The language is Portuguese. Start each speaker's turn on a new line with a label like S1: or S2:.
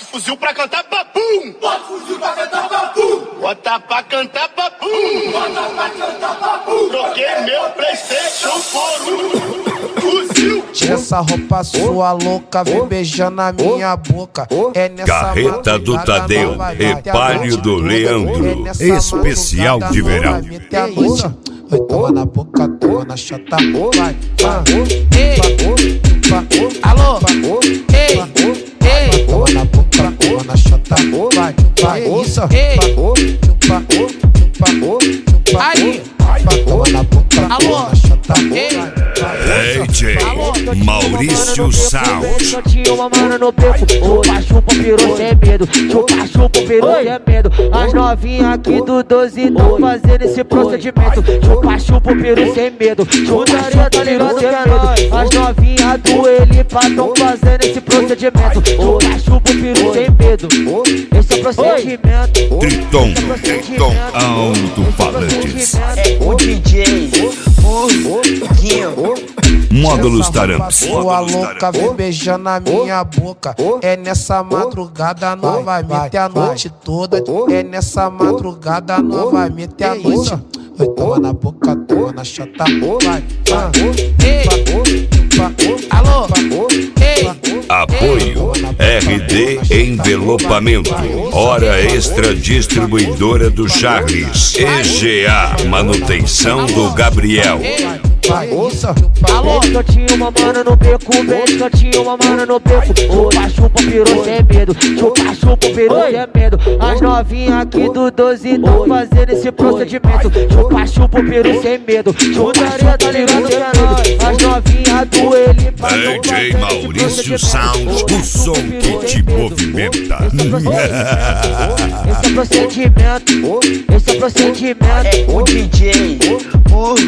S1: fuzil pra cantar papum.
S2: Bota fuzil pra cantar papum.
S1: Bota pra cantar papum.
S2: Bota pra cantar papum.
S1: Troquei meu PlayStation por um fuzil.
S3: Tira essa roupa sua louca, vem beijando a minha boca. É nessa
S4: Carreta do Tadeu, repário do Leandro, especial de verão.
S3: Oi, toma na boca, toma na chata, vai,
S5: Alô,
S3: toma na boca, toma na chata, vai, isso,
S5: aí,
S3: toma na boca, toma na chata,
S4: DJ Maurício Sound.
S6: Só tinha uma mana no beco, chupa, pirou sem medo. Chupa, pirou sem medo. As novinhas aqui do 12 tão fazendo esse procedimento. Chupa, pirou sem medo. Putaria, tá ligado que é nóis. As novinhas do Elipa tão fazendo esse procedimento. Chupa, pirou sem medo. Esse é o procedimento.
S4: Triton Alto-Falantes.
S7: O DJ
S4: Módulos Taramps.
S3: sua louca, vem beijando a minha boca. É nessa madrugada novamente a noite toda. É nessa madrugada novamente a noite. Oi, toma na boca, toma na chata, vai,
S5: alô,
S4: Apoio RD Envelopamento. Hora Extra Distribuidora do Charles. EGA Manutenção do Gabriel.
S6: Alô, só tinha uma mana no beco, só tinha uma mana no beco. Chupa, pirou sem medo. Chupa, pirou sem medo. As novinhas aqui do 12 tão fazendo esse procedimento. Chupa, pirou sem medo. Putaria, tá ligado que é nóis. As novinhas do Elipa
S4: DJ Maurício Sound, o som que te movimenta.
S6: Esse é o procedimento.
S7: o DJ